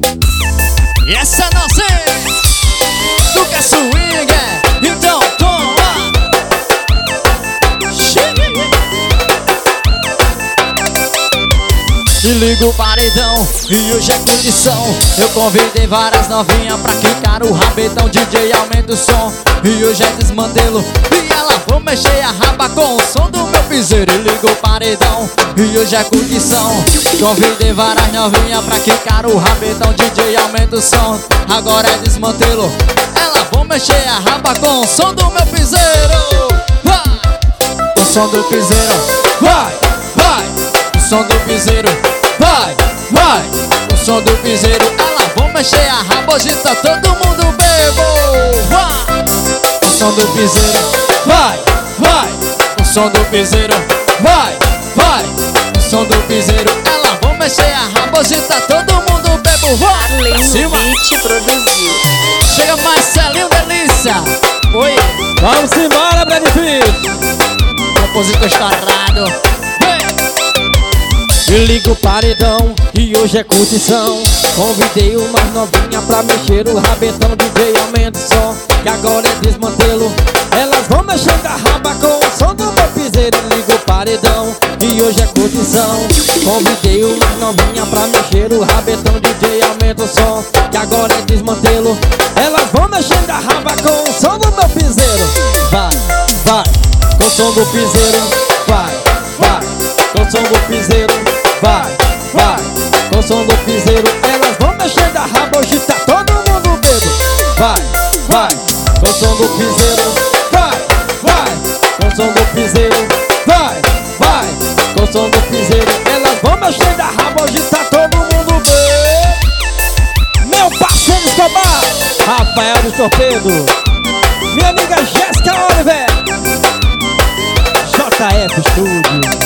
E essa é nossa, tu quer swing, então toma. E liga o paredão, e hoje é condição. Eu convidei várias novinhas pra quicar o rabetão. DJ aumenta o som, e hoje é desmantelo. E elas vão mexer a raba com o som do meu piseiro. E liga o paredão, e hoje é condição. Convidei várias novinhas pra quicar o rabetão. DJ aumenta o som, agora é desmantelo. Elas vão mexer a raba com o som do meu piseiro. Vai! O som do piseiro. Vai, vai! O som do piseiro. Vai, vai! O som do piseiro. Elas vão mexer a raba, hoje tá todo mundo bebo. Vai! O som do piseiro. Vai, vai! O som do piseiro. Vai, vai! O som do piseiro. Elas vão mexer a raba, hoje tá todo mundo bebo. Vai! Arlindo Beat produziu. Chega Marcelinho Delícia. Oi! Vamos embora, Brad Pitt. Compositor estourado. E liga o paredão, e hoje é curtição. Convidei umas novinhas pra mexer o rabetão. DJ aumenta o som, que agora é desmantelo. Elas vão mexendo a raba com o som do meu piseiro. Liga o paredão, e hoje é curtição. Convidei umas novinhas pra mexer o rabetão. DJ aumenta o som, que agora é desmantelo. Elas vão mexendo a raba com o som do meu piseiro. Vai, vai, com o som do piseiro. Vai, vai, com o som do piseiro. Vai, vai, com o som do piseiro. Elas vão mexendo a raba, hoje tá todo mundo bebo. Vai, vai, com o som do piseiro. Vai, vai, com o som do piseiro. Vai, vai, com o som do piseiro. Elas vão mexendo a raba, hoje tá todo mundo bebo. Meu parceiro Escobar, Rafael dos Torpedos, minha amiga Jéssica Oliver, JF Studio.